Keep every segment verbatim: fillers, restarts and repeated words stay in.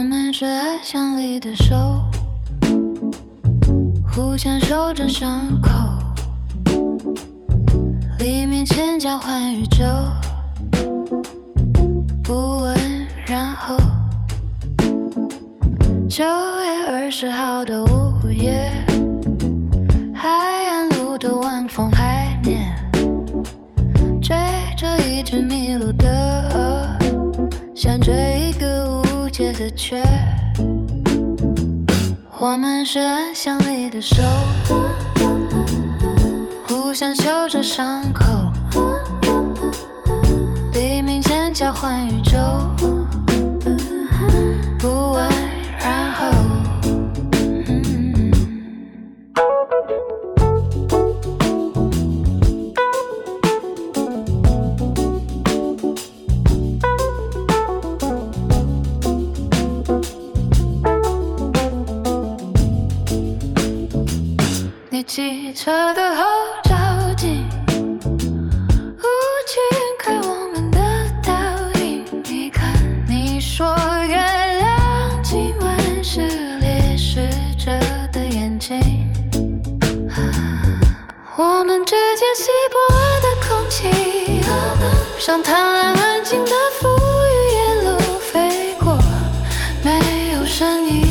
们是爱像里的手，互相守着伤口，黎明前交换宇宙，不问然后。九月二十号的午夜，海岸路的晚风海面，追着一只迷路的鹅，想追一个无解的缺。我们是暗箱里的手，互相修着伤口，黎明前交换宇宙，不问然后。你汽车的后照镜，无情看我们的倒影。你看，你说月亮今晚是裂湿着的眼睛，我们之间稀薄的空气，像贪婪安静的浮于沿路飞过，没有声音。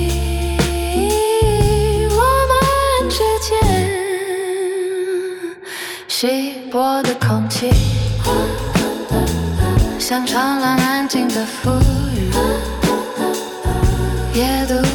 稀薄的空气，像长廊安静的浮雨，夜读